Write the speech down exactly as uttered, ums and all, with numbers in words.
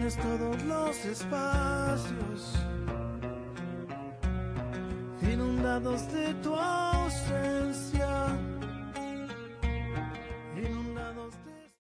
llenes todos los espacios, inundados de tu ausencia.